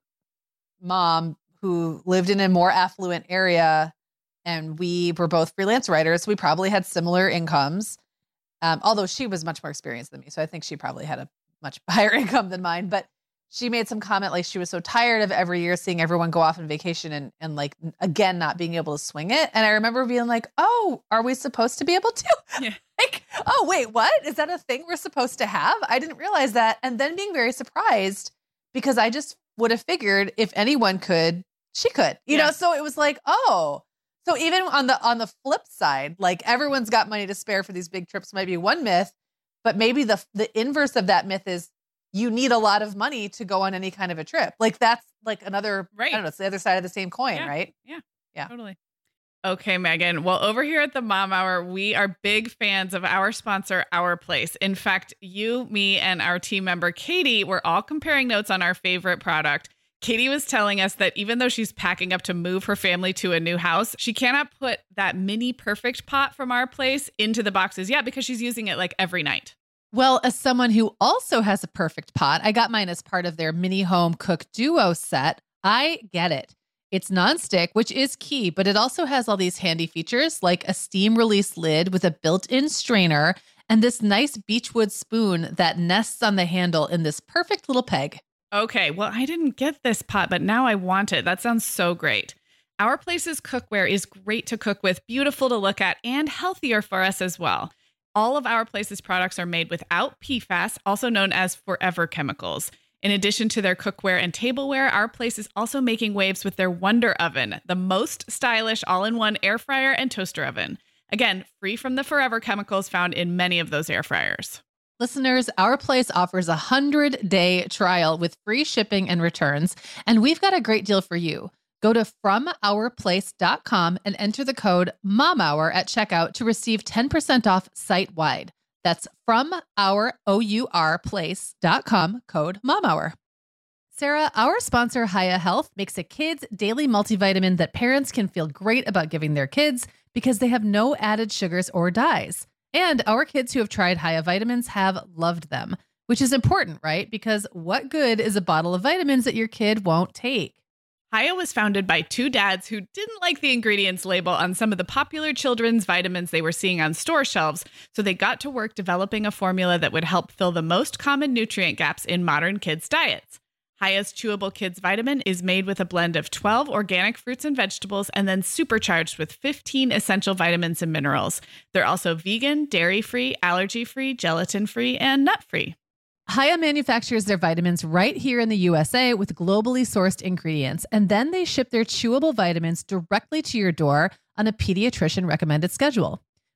mom who lived in a more affluent area, and we were both freelance writers. We probably had similar incomes, um, although she was much more experienced than me. So I think she probably had a much higher income than mine, but she made some comment like she was so tired of every year seeing everyone go off on vacation and, and like, again, not being able to swing it. And I remember being like, oh, are we supposed to be able to? Yeah. Like, oh, wait, what? Is that a thing we're supposed to have? I didn't realize that. And then being very surprised because I just would have figured if anyone could, she could, you yeah. know? So it was like, oh, so even on the, on the flip side, like everyone's got money to spare for these big trips might be one myth, but maybe the, the inverse of that myth is you need a lot of money to go on any kind of a trip. Like that's like another, right. I don't know, it's the other side of the same coin, yeah. right? Yeah. Yeah. Totally. Okay, Megan. Well, over here at the Mom Hour, we are big fans of our sponsor, Our Place. In fact, you, me, and our team member, Katie, were all comparing notes on our favorite product. Katie was telling us that even though she's packing up to move her family to a new house, she cannot put that mini perfect pot from Our Place into the boxes yet because she's using it like every night. Well, as someone who also has a perfect pot, I got mine as part of their mini home cook duo set. I get it. It's nonstick, which is key, but it also has all these handy features like a steam release lid with a built-in strainer and this nice beechwood spoon that nests on the handle in this perfect little peg. Okay, well, I didn't get this pot, but now I want it. That sounds so great. Our Place's cookware is great to cook with, beautiful to look at, and healthier for us as well. All of Our Place's products are made without P FAS, also known as forever chemicals. In addition to their cookware and tableware, Our Place is also making waves with their Wonder Oven, the most stylish all-in-one air fryer and toaster oven. Again, free from the forever chemicals found in many of those air fryers. Listeners, Our Place offers a hundred-day trial with free shipping and returns, and we've got a great deal for you. Go to from our place dot com and enter the code MOMHOUR at checkout to receive ten percent off site-wide. That's from our O U R place dot com, code MOMHOUR. Sarah, our sponsor, Hiya Health, makes a kids' daily multivitamin that parents can feel great about giving their kids because they have no added sugars or dyes. And our kids who have tried Hiya vitamins have loved them, which is important, right? Because what good is a bottle of vitamins that your kid won't take? Hiya was founded by two dads who didn't like the ingredients label on some of the popular children's vitamins they were seeing on store shelves, so they got to work developing a formula that would help fill the most common nutrient gaps in modern kids' diets. Hiya's Chewable Kids Vitamin is made with a blend of twelve organic fruits and vegetables and then supercharged with fifteen essential vitamins and minerals. They're also vegan, dairy-free, allergy-free, gelatin-free, and nut-free. Hiya manufactures their vitamins right here in the U S A with globally sourced ingredients, and then they ship their chewable vitamins directly to your door on a pediatrician recommended schedule.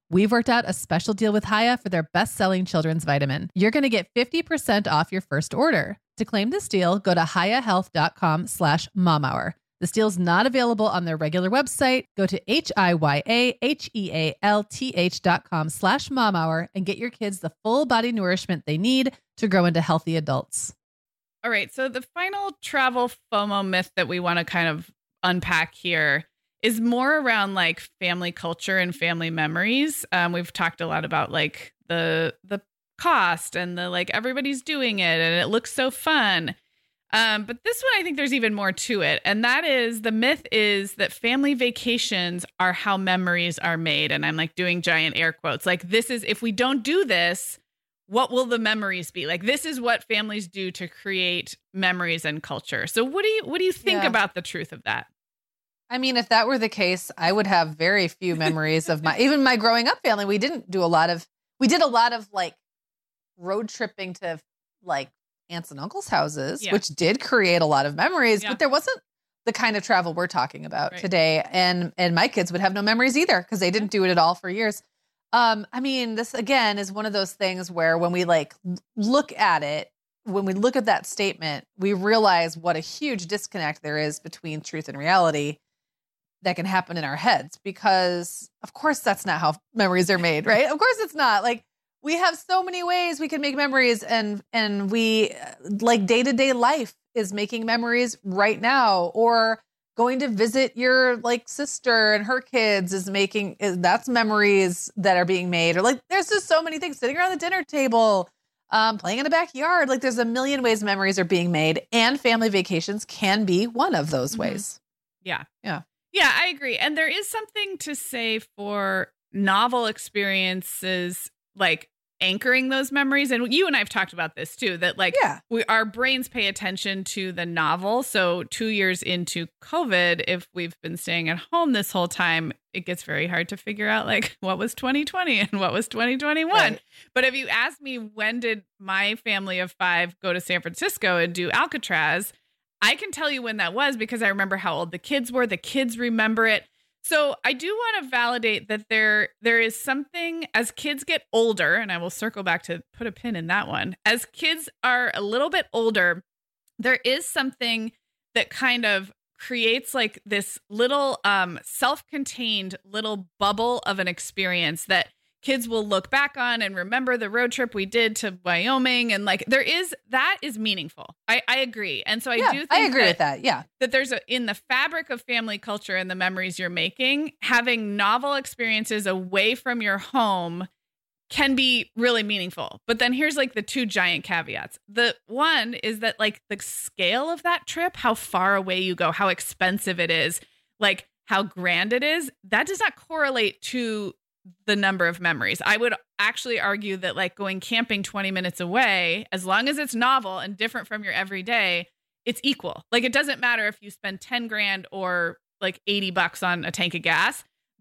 We've worked out a special deal with Hiya for their best-selling children's vitamin. You're going to get fifty percent off your first order. To claim this deal, go to hiyahealth.com slash momhour. This deal's not available on their regular website. Go to H-I-Y-A-H-E-A-L-T-H dot com slash momhour and get your kids the full body nourishment they need to grow into healthy adults. All right. So the final travel FOMO myth that we want to kind of unpack here is more around like family culture and family memories. Um, we've talked a lot about like the the cost and the like everybody's doing it and it looks so fun. Um, but this one, I think there's even more to it. And that is the myth is that family vacations are how memories are made. And I'm like doing giant air quotes. Like this is, if we don't do this, what will the memories be? Like this is what families do to create memories and culture. So what do you, what do you think Yeah. about the truth of that? I mean, if that were the case, I would have very few memories of my, even my growing up family. We didn't do a lot of, we did a lot of like road tripping to like aunts and uncles' houses, Yeah. which did create a lot of memories, Yeah. but there wasn't the kind of travel we're talking about Right. today. And, and my kids would have no memories either because they didn't do it at all for years. Um, I mean, this again is one of those things where when we like look at it, when we look at that statement, we realize what a huge disconnect there is between truth and reality that can happen in our heads, because of course that's not how memories are made, right? Of course it's not. Like we have so many ways we can make memories, and and we like day-to-day life is making memories right now, or going to visit your like sister and her kids is making is, that's memories that are being made, or like there's just so many things, sitting around the dinner table, um, playing in the backyard. Like there's a million ways memories are being made, and family vacations can be one of those Mhm. ways. Yeah. Yeah. Yeah, I agree. And there is something to say for novel experiences, like anchoring those memories. And you and I have talked about this too, that like Yeah. we, our brains pay attention to the novel. So two years into COVID, if we've been staying at home this whole time, it gets very hard to figure out like what was twenty twenty and what was twenty twenty-one. Right. But if you ask me, when did my family of five go to San Francisco and do Alcatraz? I can tell you when that was because I remember how old the kids were. The kids remember it. So I do want to validate that there there is something as kids get older, and I will circle back to put a pin in that one. As kids are a little bit older, there is something that kind of creates like this little um, self-contained little bubble of an experience that kids will look back on and remember the road trip we did to Wyoming. And like, there is, that is meaningful. I, I agree. And so I Yeah, do think I agree that, with that. Yeah. that there's a, in the fabric of family culture and the memories you're making, having novel experiences away from your home can be really meaningful. But then here's like the two giant caveats. The one is that like the scale of that trip, how far away you go, how expensive it is, like how grand it is, that does not correlate to the number of memories. I would actually argue that like going camping twenty minutes away, as long as it's novel and different from your everyday, it's equal. Like it doesn't matter if you spend ten grand or like eighty bucks on a tank of gas.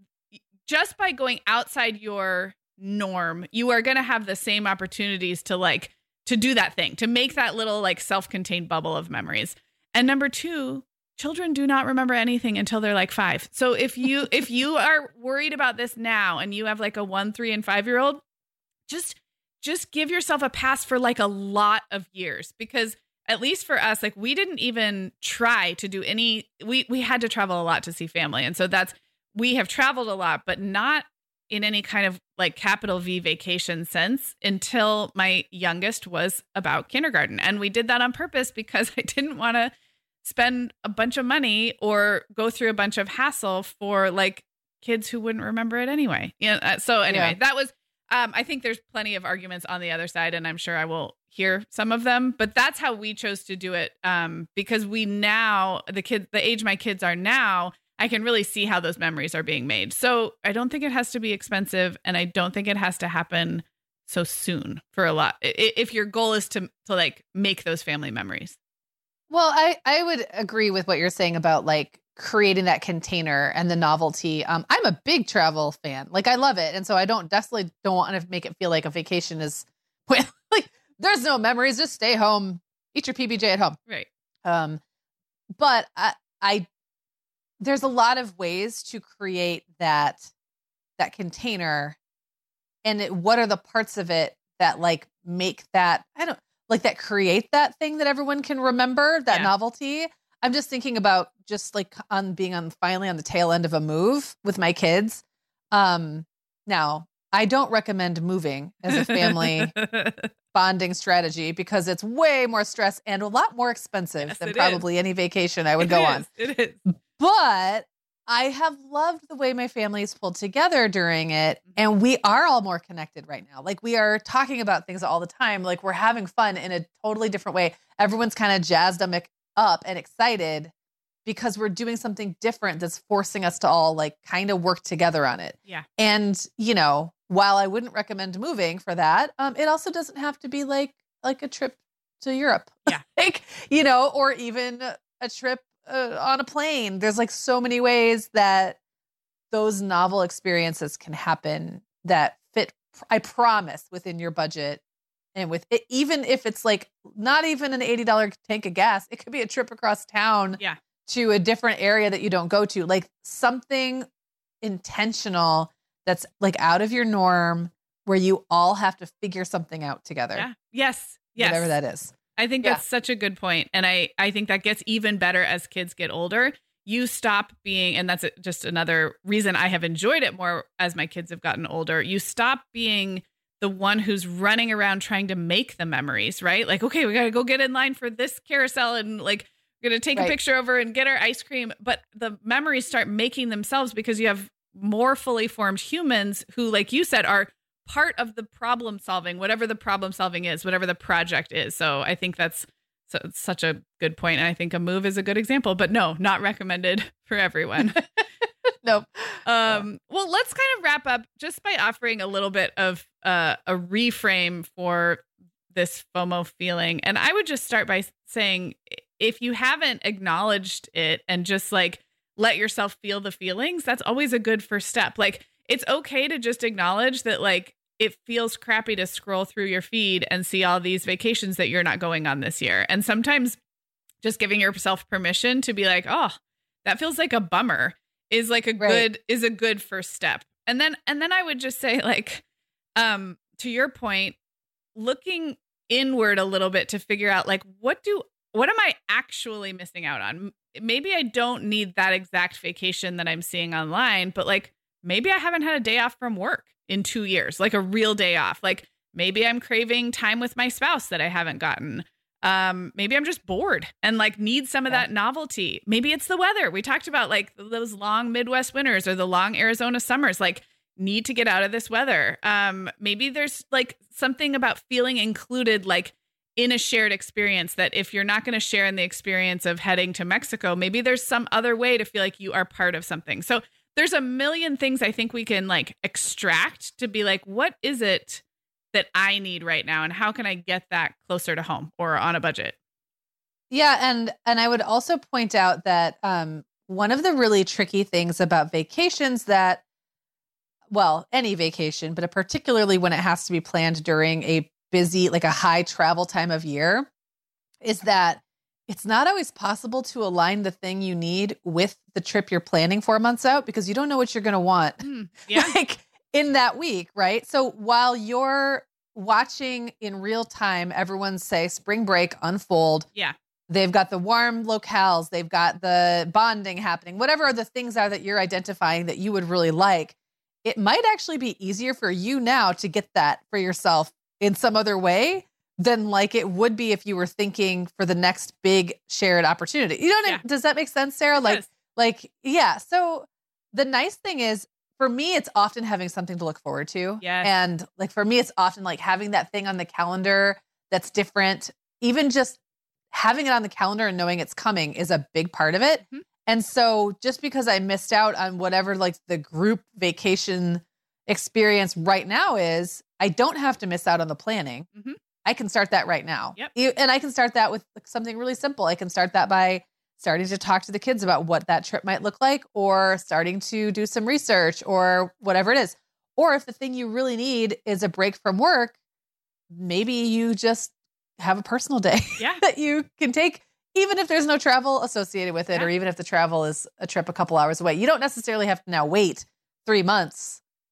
Just by going outside your norm, you are going to have the same opportunities to like, to do that thing, to make that little like self-contained bubble of memories. And number two, children do not remember anything until they're like five. So if you if you are worried about this now and you have like a one, three, and five year old, just just give yourself a pass for like a lot of years, because at least for us, like we didn't even try to do any. We we had to travel a lot to see family, and so that's we have traveled a lot, but not in any kind of like capital V vacation sense until my youngest was about kindergarten, and we did that on purpose because I didn't want to spend a bunch of money or go through a bunch of hassle for like kids who wouldn't remember it anyway. Yeah. You know, so anyway, Yeah. that was, um, I think there's plenty of arguments on the other side, and I'm sure I will hear some of them, but that's how we chose to do it. Um, because we now, the kids, the age my kids are now, I can really see how those memories are being made. So I don't think it has to be expensive, and I don't think it has to happen so soon for a lot. I- If your goal is to, to like make those family memories. Well, I, I would agree with what you're saying about like creating that container and the novelty. Um, I'm a big travel fan. Like I love it. And so I don't definitely don't want to make it feel like a vacation is like, there's no memories. Just stay home, eat your P B J at home. Right. Um, but I, I, there's a lot of ways to create that, that container and it, what are the parts of it that like make that, I don't like that create that thing that everyone can remember, that Yeah. novelty. I'm just thinking about just like on being on finally on the tail end of a move with my kids. Um, now I don't recommend moving as a family bonding strategy because it's way more stress and a lot more expensive Yes, than it probably is. any vacation I would It go is. on. It is. But I have loved the way my family's pulled together during it. And we are all more connected right now. Like we are talking about things all the time. Like we're having fun in a totally different way. Everyone's kind of jazzed up and excited because we're doing something different that's forcing us to all like kind of work together on it. Yeah. And, you know, while I wouldn't recommend moving for that, um, it also doesn't have to be like like a trip to Europe. Yeah. Like, you know, or even a trip uh, on a plane. There's like so many ways that those novel experiences can happen that fit, I promise, within your budget. And with it, even if it's like not even an eighty dollars tank of gas, it could be a trip across town Yeah. to a different area that you don't go to, like something intentional that's like out of your norm where you all have to figure something out together. Yeah. Yes. Yes. Whatever that is. I think Yeah. that's such a good point. And I, I think that gets even better as kids get older. You stop being, and that's just another reason I have enjoyed it more as my kids have gotten older. You stop being the one who's running around trying to make the memories, right? Like, okay, we got to go get in line for this carousel and like, we're going to take Right. a picture over and get our ice cream. But the memories start making themselves because you have more fully formed humans who, like you said, are part of the problem solving, whatever the problem solving is, whatever the project is. So I think that's so, such a good point. And I think a move is a good example, but no, not recommended for everyone. Nope. Um, well, let's kind of wrap up just by offering a little bit of uh, a reframe for this FOMO feeling. And I would just start by saying, if you haven't acknowledged it and just like let yourself feel the feelings, that's always a good first step. Like, it's okay to just acknowledge that, like, it feels crappy to scroll through your feed and see all these vacations that you're not going on this year. And sometimes just giving yourself permission to be like, oh, that feels like a bummer is like a Right. good, is a good first step. And then, and then I would just say, like, um, to your point, looking inward a little bit to figure out, like, what do, what am I actually missing out on? Maybe I don't need that exact vacation that I'm seeing online, but like, maybe I haven't had a day off from work in two years, like a real day off. Like maybe I'm craving time with my spouse that I haven't gotten. Um, maybe I'm just bored and like need some of Yeah. that novelty. Maybe it's the weather. We talked about like those long Midwest winters or the long Arizona summers, like need to get out of this weather. Um, maybe there's like something about feeling included, like in a shared experience, that if you're not going to share in the experience of heading to Mexico, maybe there's some other way to feel like you are part of something. So there's a million things I think we can like extract to be like, what is it that I need right now? And how can I get that closer to home or on a budget? Yeah. And, and I would also point out that um, one of the really tricky things about vacations that, well, any vacation, but particularly when it has to be planned during a busy, like a high travel time of year, is that it's not always possible to align the thing you need with the trip you're planning four months out because you don't know what you're going to want Mm, yeah. like in that week, right? So while you're watching in real time, everyone say spring break unfold. Yeah. They've got the warm locales, they've got the bonding happening, whatever the things are that you're identifying that you would really like. It might actually be easier for you now to get that for yourself in some other way than like it would be if you were thinking for the next big shared opportunity. You know what I- Yeah. does that make sense, Sarah? Like, Yes. like, yeah. So the nice thing is for me, it's often having something to look forward to. Yes. And like, for me, it's often like having that thing on the calendar that's different. Even just having it on the calendar and knowing it's coming is a big part of it. Mhm. And so just because I missed out on whatever like the group vacation experience right now is, I don't have to miss out on the planning. Mhm. I can start that right now. Yep. You- And I can start that with like something really simple. I can start that by starting to talk to the kids about what that trip might look like, or starting to do some research or whatever it is. Or if the thing you really need is a break from work, maybe you just have a personal day Yeah. that you can take, even if there's no travel associated with it, Yeah. or even if the travel is a trip a couple hours away. You don't necessarily have to now wait three months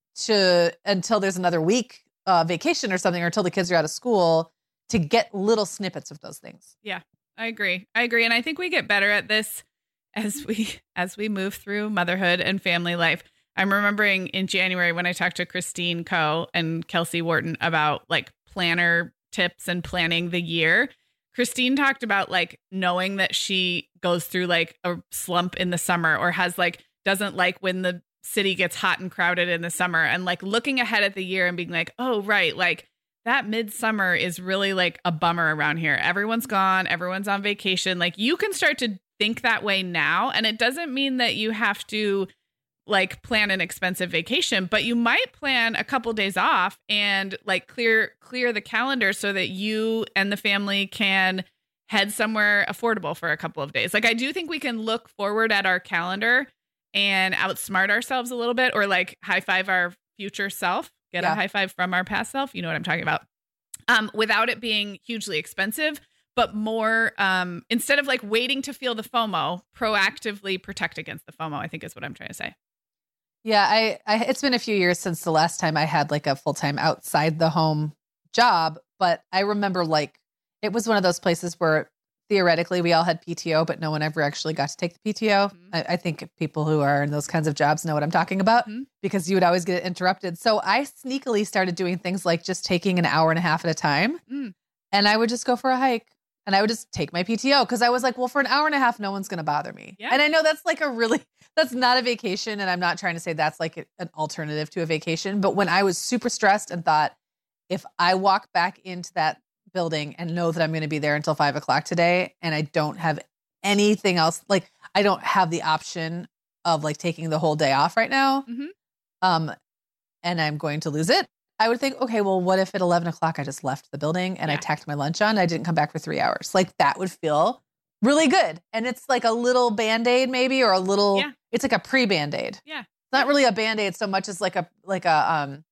to until there's another week uh, vacation or something, or until the kids are out of school, to get little snippets of those things. Yeah, I agree. I agree. And I think we get better at this as we as we move through motherhood and family life. I'm remembering in January when I talked to Christine Coe and Kelsey Wharton about like planner tips and planning the year. Christine talked about like knowing that she goes through like a slump in the summer, or has like doesn't like when the city gets hot and crowded in the summer, and like looking ahead at the year and being like, oh, right, like that midsummer is really like a bummer around here. Everyone's gone. Everyone's on vacation. Like you can start to think that way now. And it doesn't mean that you have to like plan an expensive vacation, but you might plan a couple days off and like clear, clear the calendar so that you and the family can head somewhere affordable for a couple of days. Like I do think we can look forward at our calendar and outsmart ourselves a little bit, or like high five our future self. Get yeah. a high five from our past self. You know what I'm talking about. Um, without it being hugely expensive, but more um, instead of like waiting to feel the FOMO, proactively protect against the FOMO, I think is what I'm trying to say. Yeah, I, I it's been a few years since the last time I had like a full-time outside the home job, but I remember like it was one of those places where theoretically we all had P T O, but no one ever actually got to take the P T O. Mm-hmm. I, I think people who are in those kinds of jobs know what I'm talking about, mm-hmm. because you would always get interrupted. So I sneakily started doing things like just taking an hour and a half at a time. Mm. And I would just go for a hike, and I would just take my P T O. Cause I was like, well, for an hour and a half, no one's going to bother me. Yeah. And I know that's like a really, that's not a vacation. And I'm not trying to say that's like a, an alternative to a vacation. But when I was super stressed and thought, if I walk back into that building and know that I'm going to be there until five o'clock today, and I don't have anything else, like I don't have the option of like taking the whole day off right now, mm-hmm. um, and I'm going to lose it, I would think, okay, well, what if at eleven o'clock I just left the building and yeah. I tacked my lunch on, I didn't come back for three hours. Like that would feel really good. And it's like a little Band-Aid maybe, or a little, yeah. it's like a pre-Band-Aid. Yeah. It's not really a Band-Aid so much as like a, like a, um,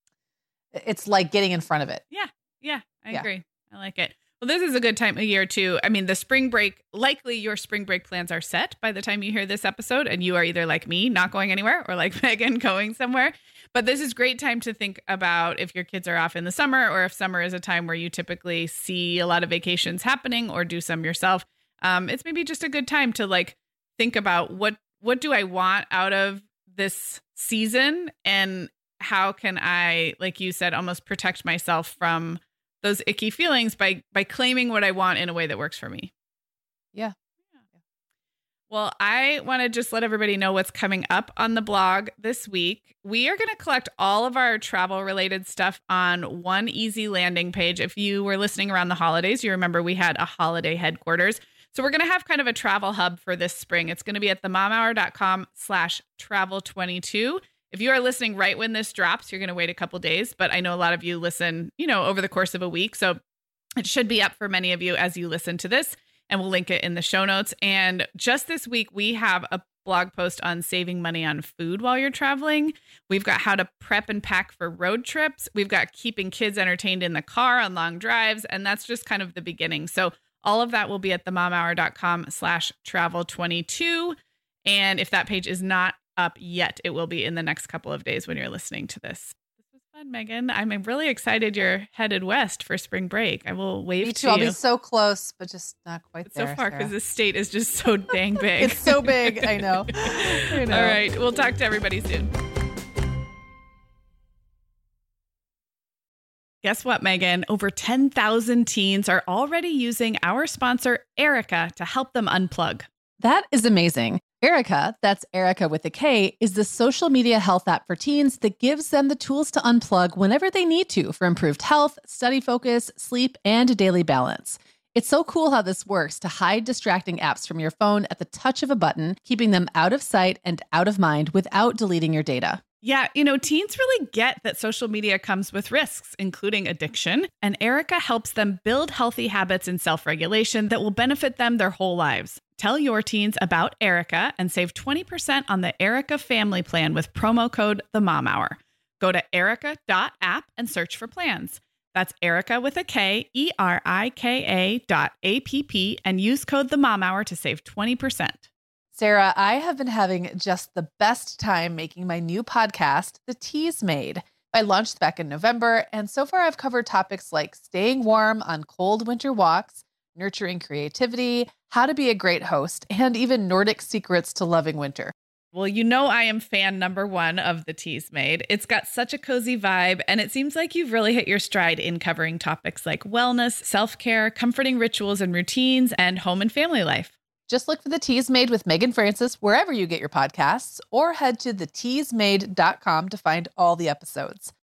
it's like getting in front of it. Yeah. Yeah. I yeah. agree. I like it. Well, this is a good time of year too. I mean, the spring break, likely your spring break plans are set by the time you hear this episode, and you are either like me, not going anywhere, or like Megan, going somewhere. But this is great time to think about if your kids are off in the summer, or if summer is a time where you typically see a lot of vacations happening or do some yourself. Um, it's maybe just a good time to like think about what, what do I want out of this season, and how can I, like you said, almost protect myself from those icky feelings by by claiming what I want in a way that works for me. Yeah. yeah. Well, I want to just let everybody know what's coming up on the blog this week. We are going to collect all of our travel related stuff on one easy landing page. If you were listening around the holidays, you remember we had a holiday headquarters. So we're going to have kind of a travel hub for this spring. It's going to be at themomhour.com slash travel 22. If you are listening right when this drops, you're going to wait a couple days, but I know a lot of you listen, you know, over the course of a week. So it should be up for many of you as you listen to this, and we'll link it in the show notes. And just this week, we have a blog post on saving money on food while you're traveling. We've got how to prep and pack for road trips. We've got keeping kids entertained in the car on long drives. And that's just kind of the beginning. So all of that will be at themomhour.com slash travel 22. And if that page is not up yet, it will be in the next couple of days when you're listening to this. This was fun, Megan. I'm really excited you're headed west for spring break. I will wave Me too. to you. I'll be so close, but just not quite but there. So far, because the state is just so dang big. It's so big. I know. I know. All right. We'll talk to everybody soon. Guess what, Megan? Over ten thousand teens are already using our sponsor, Erica, to help them unplug. That is amazing. Erica, that's Erica with a K, is the social media health app for teens that gives them the tools to unplug whenever they need to for improved health, study focus, sleep, and daily balance. It's so cool how this works to hide distracting apps from your phone at the touch of a button, keeping them out of sight and out of mind without deleting your data. Yeah, you know, teens really get that social media comes with risks, including addiction, and Erica helps them build healthy habits and self-regulation that will benefit them their whole lives. Tell your teens about Erica and save twenty percent on the Erica family plan with promo code The Mom Hour. Go to erica dot app and search for plans. That's Erica with a K, E R I K A dot A P P, and use code The Mom Hour to save twenty percent. Sarah, I have been having just the best time making my new podcast, The Teas Made. I launched back in November, and so far I've covered topics like staying warm on cold winter walks, nurturing creativity, how to be a great host, and even Nordic secrets to loving winter. Well, you know I am fan number one of The Teas Made. It's got such a cozy vibe, and it seems like you've really hit your stride in covering topics like wellness, self-care, comforting rituals and routines, and home and family life. Just look for The Teas Made with Megan Francis wherever you get your podcasts, or head to the teas made dot com to find all the episodes.